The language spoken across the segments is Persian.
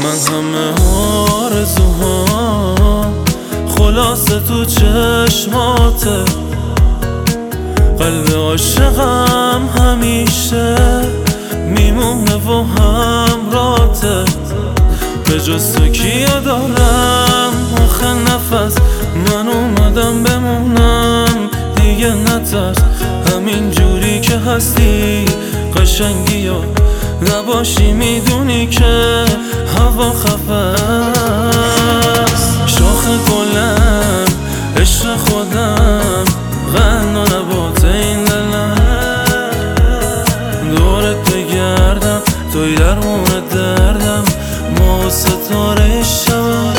من همه آرزوها خلاصه تو چشماته، قلب عاشقم همیشه میمونه و همراته. به جز تو کیا دارم آخه نفس، من اومدم بمونم دیگه نترس. همین جوری که هستی قشنگی و نباشی میدونی که هوا خفه است. شاخ گلم عشق خودم غنا نبات این دلم، دورت بگردم توی درمون دردم، ما و ستاره شب.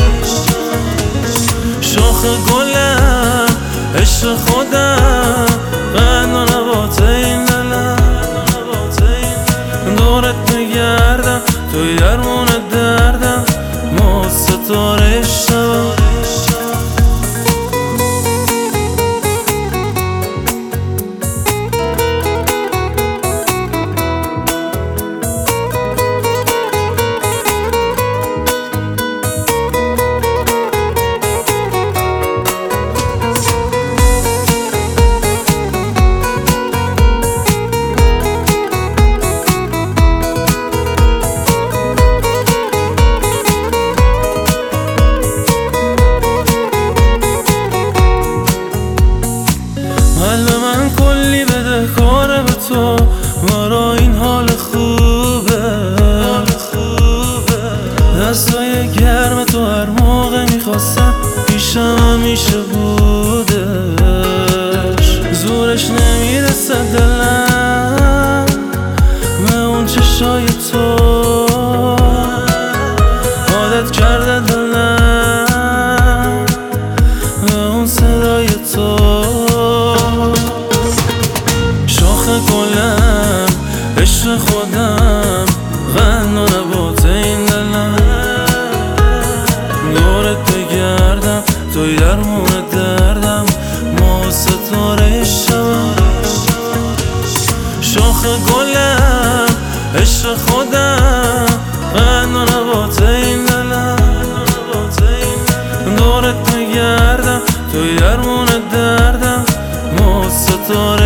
شاخ گلم عشق خودم غنا نبات این دلم، دورت بگردم توی درمون دردم، ما و ستاره شب. من کلی بدهکاره به تو، برا این حال خوبه. دستای گرم تو هر موقع میخواستم پیشم همیشه بودش. زورش نمیرسه دلم به اون چشای تو، عادت کرده دلم به اون صدای تو. گلم عشق خودم غنا نبات این دلم، دورت بگردم توی درمون دردم، ما و ستاره شب. شاخ گلم عشق خودم غنا نبات این دلم، دورت بگردم توی درمون دردم، ما و ستاره